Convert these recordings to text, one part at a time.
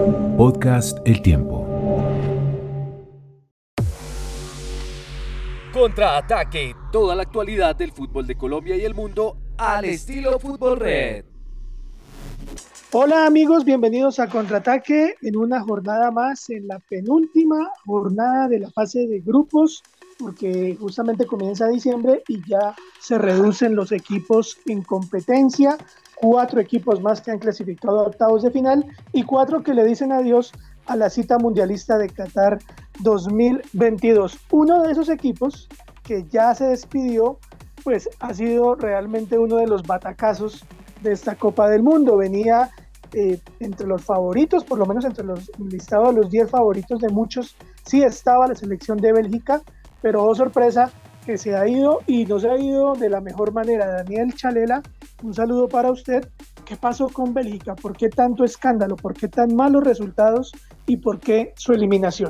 Podcast El Tiempo. Contraataque, toda la actualidad del fútbol de Colombia y el mundo al estilo Fútbol Red. Hola amigos, bienvenidos a Contraataque en una jornada más, en la penúltima jornada de la fase de grupos, porque justamente comienza diciembre y ya se reducen los equipos en competencia, 4 equipos más que han clasificado a octavos de final y 4 que le dicen adiós a la cita mundialista de Qatar 2022. Uno de esos equipos que ya se despidió, pues ha sido realmente uno de los batacazos de esta Copa del Mundo. Venía entre los favoritos, por lo menos entre los listados de los 10 favoritos de muchos, sí estaba la selección de Bélgica, pero oh sorpresa que se ha ido y no se ha ido de la mejor manera. Daniel Chalela, un saludo para usted. ¿Qué pasó con Bélgica? ¿Por qué tanto escándalo? ¿Por qué tan malos resultados? ¿Y por qué su eliminación?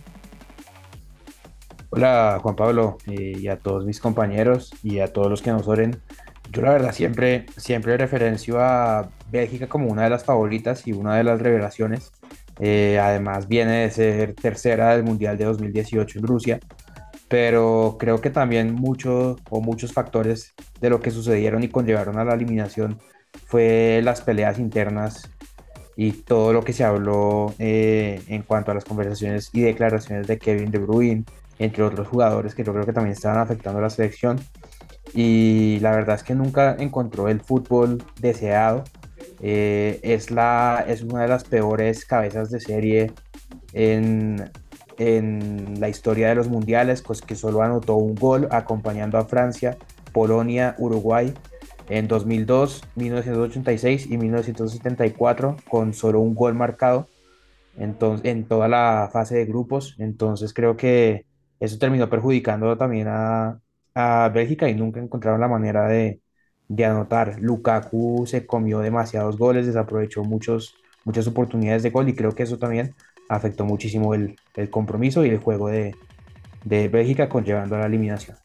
Hola Juan Pablo, y a todos mis compañeros y a todos los que nos oren. Yo la verdad siempre referencio a Bélgica como una de las favoritas y una de las revelaciones. Además viene de ser tercera del Mundial de 2018 en Rusia, pero creo que también muchos factores de lo que sucedieron y conllevaron a la eliminación fue las peleas internas y todo lo que se habló en cuanto a las conversaciones y declaraciones de Kevin De Bruyne, entre otros jugadores que yo creo que también estaban afectando a la selección. Y la verdad es que nunca encontró el fútbol deseado. Es una de las peores cabezas de serie en, en la historia de los mundiales, pues que solo anotó un gol acompañando a Francia, Polonia, Uruguay en 2002, 1986 y 1974 con solo un gol marcado en toda la fase de grupos. Entonces creo que eso terminó perjudicando también a Bélgica y nunca encontraron la manera de anotar. Lukaku se comió demasiados goles, desaprovechó muchas oportunidades de gol y creo que eso también afectó muchísimo el compromiso y el juego de Bélgica conllevando a la eliminación.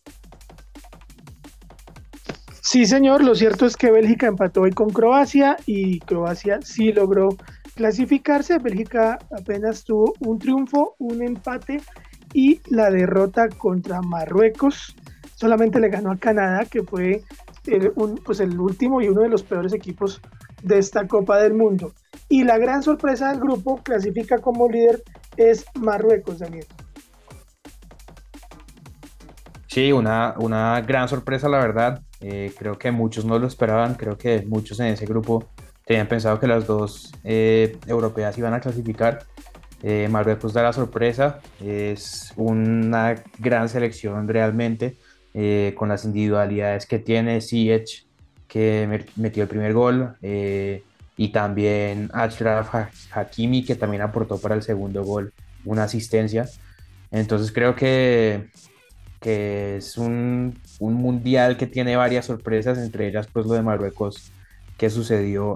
Sí, señor, lo cierto es que Bélgica empató hoy con Croacia y Croacia sí logró clasificarse. Bélgica apenas tuvo un triunfo, un empate y la derrota contra Marruecos. Solamente le ganó a Canadá, que fue el último y uno de los peores equipos de esta Copa del Mundo. Y la gran sorpresa del grupo, clasifica como líder, es Marruecos, Daniel. Sí, una gran sorpresa, la verdad. Creo que muchos no lo esperaban. Creo que muchos en ese grupo tenían pensado que las dos europeas iban a clasificar. Marruecos da la sorpresa. Es una gran selección realmente, con las individualidades que tiene Ziyech, que metió el primer gol, y también Achraf Hakimi, que también aportó para el segundo gol una asistencia. Entonces creo que es un mundial que tiene varias sorpresas, entre ellas pues lo de Marruecos que sucedió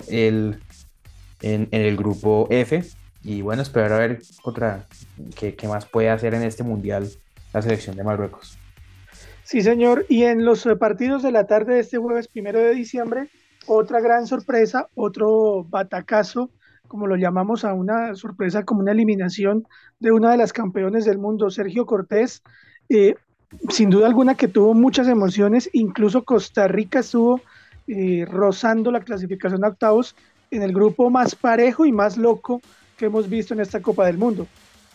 en el grupo F. Y bueno, esperar a ver qué más puede hacer en este mundial la selección de Marruecos. Sí, señor. Y en los partidos de la tarde de este jueves 1 de diciembre, otra gran sorpresa, otro batacazo, como lo llamamos, a una sorpresa como una eliminación de una de las campeones del mundo, Sergio Cortés. eh, Sin duda alguna que tuvo muchas emociones, incluso Costa Rica estuvo rozando la clasificación a octavos en el grupo más parejo y más loco que hemos visto en esta Copa del Mundo.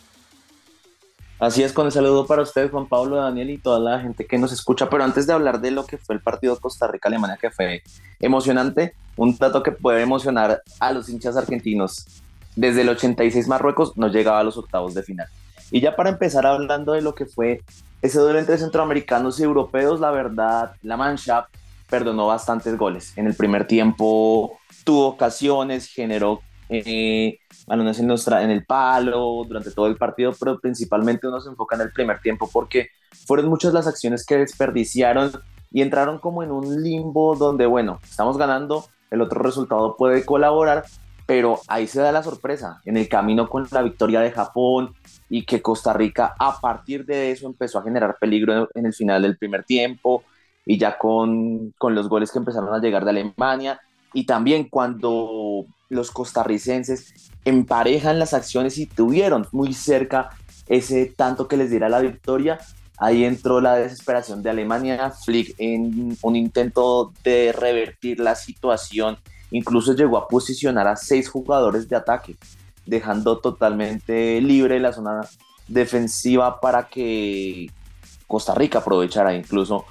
Así es, con el saludo para ustedes, Juan Pablo, Daniel y toda la gente que nos escucha. Pero antes de hablar de lo que fue el partido Costa Rica-Alemania, que fue emocionante, un dato que puede emocionar a los hinchas argentinos. Desde el 86 Marruecos no llegaba a los octavos de final. Y ya para empezar hablando de lo que fue ese duelo entre centroamericanos y europeos, la verdad, la Mannschaft perdonó bastantes goles. En el primer tiempo tuvo ocasiones, generó balones en el palo durante todo el partido, pero principalmente uno se enfoca en el primer tiempo porque fueron muchas las acciones que desperdiciaron y entraron como en un limbo donde, bueno, estamos ganando, el otro resultado puede colaborar, pero ahí se da la sorpresa en el camino con la victoria de Japón y que Costa Rica a partir de eso empezó a generar peligro en el final del primer tiempo y ya con los goles que empezaron a llegar de Alemania. y también cuando los costarricenses emparejan las acciones y tuvieron muy cerca ese tanto que les diera la victoria, ahí entró la desesperación de Alemania. Flick, en un intento de revertir la situación, incluso llegó a posicionar a 6 jugadores de ataque, dejando totalmente libre la zona defensiva para que Costa Rica aprovechara. Incluso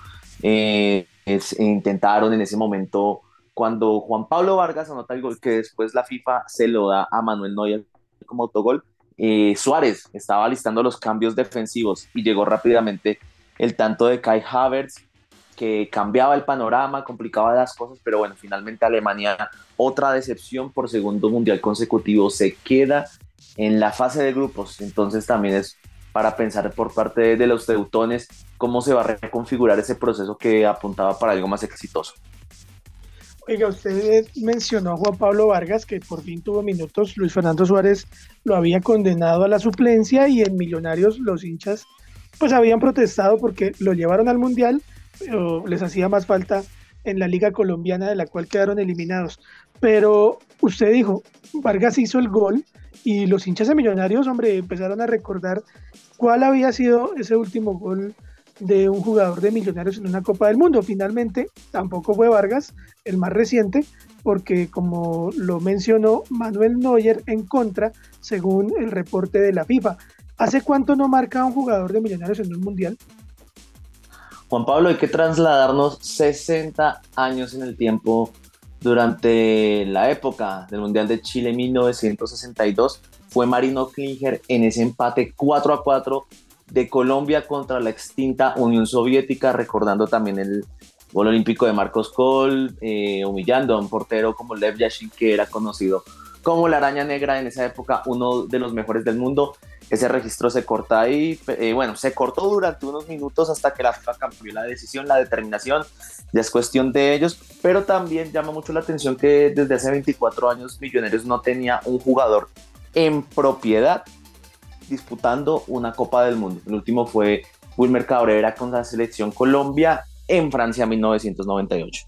intentaron en ese momento, cuando Juan Pablo Vargas anota el gol que después la FIFA se lo da a Manuel Neuer como autogol, Suárez estaba listando los cambios defensivos y llegó rápidamente el tanto de Kai Havertz, que cambiaba el panorama, complicaba las cosas, pero bueno, finalmente Alemania, otra decepción por segundo mundial consecutivo, se queda en la fase de grupos. Entonces también es para pensar por parte de los teutones cómo se va a reconfigurar ese proceso que apuntaba para algo más exitoso. Oiga, usted mencionó a Juan Pablo Vargas, que por fin tuvo minutos. Luis Fernando Suárez lo había condenado a la suplencia, y en Millonarios los hinchas pues habían protestado porque lo llevaron al Mundial, pero les hacía más falta en la Liga Colombiana, de la cual quedaron eliminados. Pero usted dijo, Vargas hizo el gol, y los hinchas de Millonarios, hombre, empezaron a recordar cuál había sido ese último gol de un jugador de Millonarios en una Copa del Mundo. Finalmente tampoco fue Vargas, el más reciente, porque como lo mencionó Manuel Neuer en contra, según el reporte de la FIFA. ¿Hace cuánto no marca un jugador de Millonarios en un mundial? Juan Pablo, hay que trasladarnos 60 años en el tiempo. Durante la época del Mundial de Chile 1962, fue Marino Klinger en ese empate 4-4 de Colombia contra la extinta Unión Soviética, recordando también el gol olímpico de Marcos Kohl, humillando a un portero como Lev Yashin, que era conocido como la araña negra en esa época, uno de los mejores del mundo. Ese registro se corta ahí, se cortó durante unos minutos hasta que la FIFA cambió la decisión, la determinación, ya es cuestión de ellos, pero también llama mucho la atención que desde hace 24 años Millonarios no tenía un jugador en propiedad disputando una Copa del Mundo. El último fue Wilmer Cabrera con la selección Colombia en Francia 1998.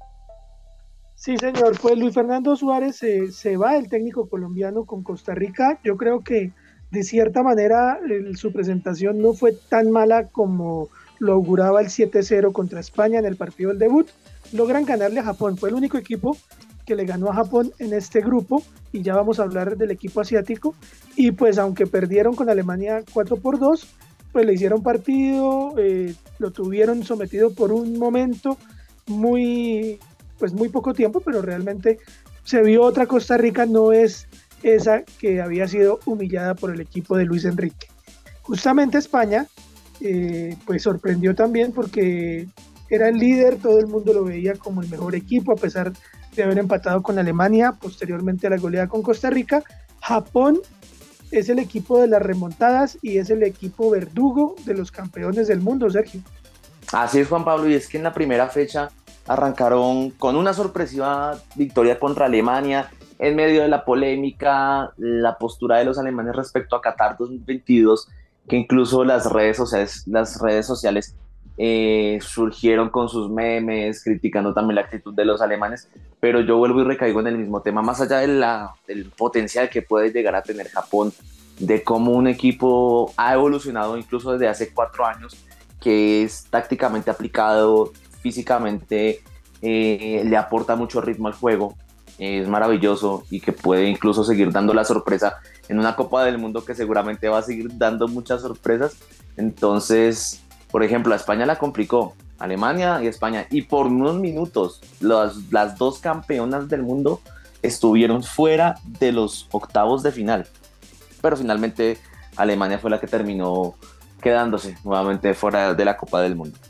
Sí, señor, pues Luis Fernando Suárez se va, el técnico colombiano, con Costa Rica. Yo creo que de cierta manera su presentación no fue tan mala como lo auguraba el 7-0 contra España en el partido del debut. Logran ganarle a Japón, fue el único equipo que le ganó a Japón en este grupo, y ya vamos a hablar del equipo asiático. Y pues aunque perdieron con Alemania 4-2, pues le hicieron partido, lo tuvieron sometido por un momento, muy poco tiempo, pero realmente se vio otra Costa Rica, no es esa que había sido humillada por el equipo de Luis Enrique. Justamente España pues sorprendió también, porque era el líder, todo el mundo lo veía como el mejor equipo, a pesar de haber empatado con Alemania, posteriormente a la goleada con Costa Rica. Japón es el equipo de las remontadas y es el equipo verdugo de los campeones del mundo, Sergio. Así es, Juan Pablo, y es que en la primera fecha arrancaron con una sorpresiva victoria contra Alemania, en medio de la polémica, la postura de los alemanes respecto a Qatar 2022, que incluso las redes sociales surgieron con sus memes, criticando también la actitud de los alemanes. Pero yo vuelvo y recaigo en el mismo tema, más allá del potencial que puede llegar a tener Japón, de cómo un equipo ha evolucionado incluso desde hace 4 años, que es tácticamente aplicado, físicamente le aporta mucho ritmo al juego, es maravilloso, y que puede incluso seguir dando la sorpresa en una Copa del Mundo que seguramente va a seguir dando muchas sorpresas. Entonces, por ejemplo, a España la complicó, Alemania y España, y por unos minutos las dos campeonas del mundo estuvieron fuera de los octavos de final, pero finalmente Alemania fue la que terminó quedándose nuevamente fuera de la Copa del Mundo.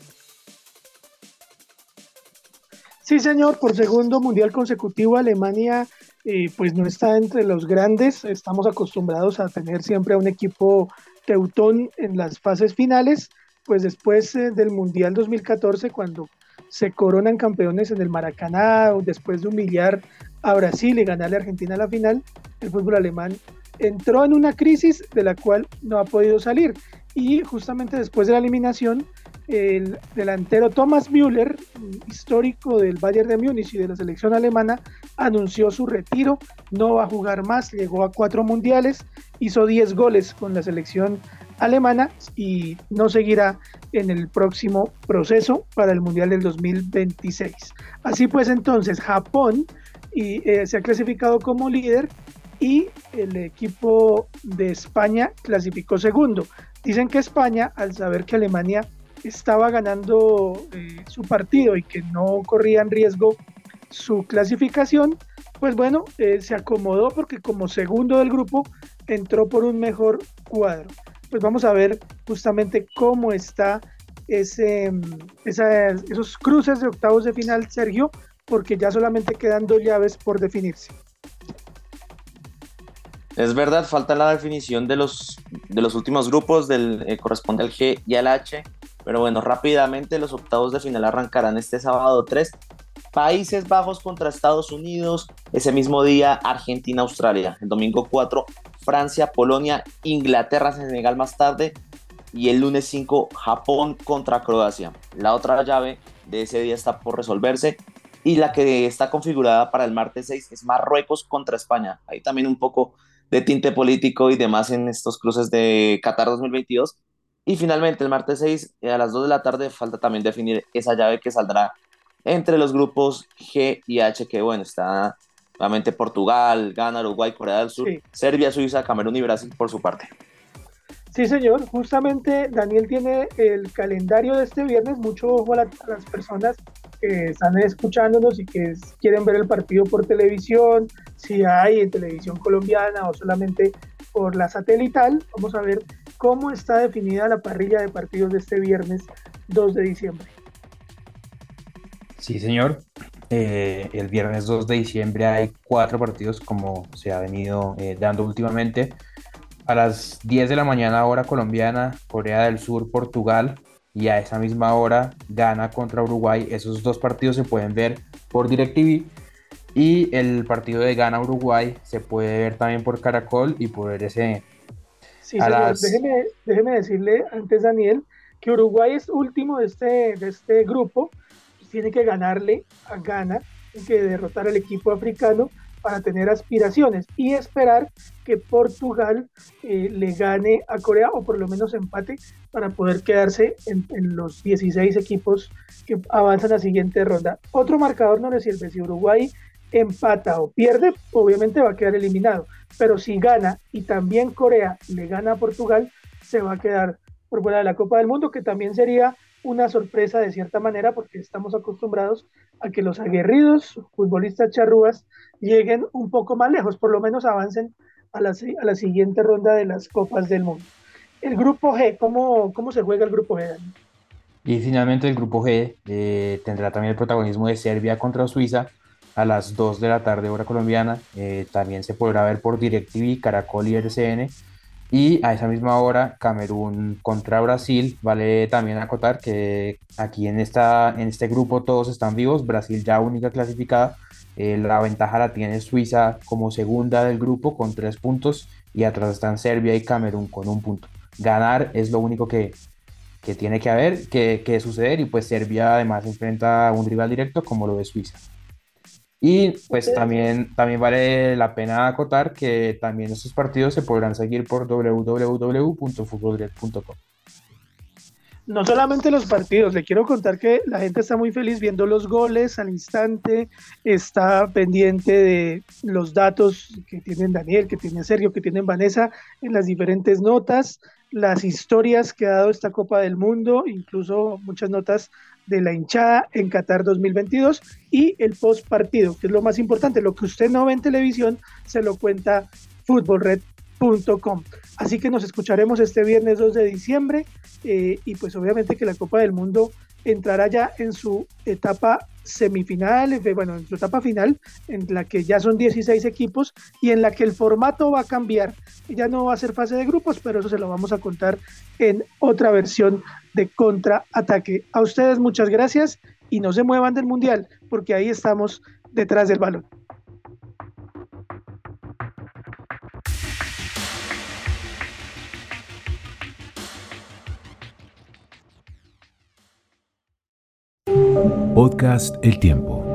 Sí, señor, por segundo mundial consecutivo Alemania pues no está entre los grandes. Estamos acostumbrados a tener siempre a un equipo teutón en las fases finales, pues después del mundial 2014, cuando se coronan campeones en el Maracaná, después de humillar a Brasil y ganarle a Argentina a la final, el fútbol alemán entró en una crisis de la cual no ha podido salir, y justamente después de la eliminación el delantero Thomas Müller, histórico del Bayern de Múnich y de la selección alemana, anunció su retiro, no va a jugar más, llegó a 4 mundiales, hizo 10 goles con la selección alemana y no seguirá en el próximo proceso para el Mundial del 2026. Así pues, entonces Japón se ha clasificado como líder y el equipo de España clasificó segundo. Dicen que España, al saber que Alemania estaba ganando su partido y que no corría en riesgo su clasificación, pues bueno, se acomodó porque como segundo del grupo entró por un mejor cuadro. Pues vamos a ver justamente cómo está esos cruces de octavos de final, Sergio, porque ya solamente quedan 2 llaves por definirse. Es verdad, falta la definición de los últimos grupos, corresponde al G y al H, pero bueno, rápidamente los octavos de final arrancarán este sábado 3. Países Bajos contra Estados Unidos, ese mismo día Argentina-Australia, el domingo 4 Francia-Polonia, Inglaterra-Senegal más tarde y el lunes 5 Japón contra Croacia. La otra llave de ese día está por resolverse y la que está configurada para el martes 6 es Marruecos contra España. Hay también un poco de tinte político y demás en estos cruces de Qatar 2022. Y finalmente el martes 6 a las 2 de la tarde falta también definir esa llave que saldrá entre los grupos G y H, que bueno, está nuevamente Portugal, Ghana, Uruguay, Corea del Sur, Sí. Serbia, Suiza, Camerún y Brasil por su parte. Sí, señor. Justamente Daniel tiene el calendario de este viernes. Mucho ojo a las personas que están escuchándonos y que quieren ver el partido por televisión, si hay en televisión colombiana o solamente por la satelital. Vamos a ver cómo está definida la parrilla de partidos de este viernes 2 de diciembre. Sí, señor. El viernes 2 de diciembre hay 4 partidos como se ha venido dando últimamente. A las 10 de la mañana hora colombiana, Corea del Sur, Portugal, y a esa misma hora Ghana contra Uruguay. Esos 2 partidos se pueden ver por DirecTV y el partido de Ghana-Uruguay se puede ver también por Caracol y por RCN. Sí, A señor. las... Déjeme decirle antes, Daniel, que Uruguay es último de este grupo. Pues tiene que ganarle a Ghana, tiene que derrotar al equipo africano para tener aspiraciones y esperar que Portugal le gane a Corea o por lo menos empate para poder quedarse en los 16 equipos que avanzan a la siguiente ronda. Otro marcador no le sirve. Si Uruguay empata o pierde, obviamente va a quedar eliminado, pero si gana y también Corea le gana a Portugal, se va a quedar por fuera de la Copa del Mundo, que también sería una sorpresa de cierta manera porque estamos acostumbrados a que los aguerridos futbolistas charrúas lleguen un poco más lejos, por lo menos avancen a la siguiente ronda de las Copas del Mundo. El grupo G, ¿cómo se juega el grupo G, Dani? Y finalmente el grupo G tendrá también el protagonismo de Serbia contra Suiza a las 2 de la tarde hora colombiana. También se podrá ver por DirecTV, Caracol y RCN. Y a esa misma hora, Camerún contra Brasil. Vale también acotar que aquí en este grupo todos están vivos. Brasil ya única clasificada. La ventaja la tiene Suiza como segunda del grupo con 3 puntos. Y atrás están Serbia y Camerún con 1 punto. Ganar es lo único que tiene que suceder. Y pues Serbia además enfrenta a un rival directo como lo de Suiza. Y pues también vale la pena acotar que también estos partidos se podrán seguir por www.futbolred.com. No solamente los partidos, le quiero contar que la gente está muy feliz viendo los goles al instante, está pendiente de los datos que tienen Daniel, que tiene Sergio, que tienen Vanessa en las diferentes notas, las historias que ha dado esta Copa del Mundo, incluso muchas notas de la hinchada en Qatar 2022 y el post partido, que es lo más importante, lo que usted no ve en televisión se lo cuenta futbolred.com. Así que nos escucharemos este viernes 2 de diciembre y pues obviamente que la Copa del Mundo entrará ya en su etapa semifinal, en su etapa final, en la que ya son 16 equipos y en la que el formato va a cambiar. Ya no va a ser fase de grupos, pero eso se lo vamos a contar en otra versión de Contraataque. A ustedes muchas gracias y no se muevan del Mundial, porque ahí estamos detrás del balón. Podcast El Tiempo.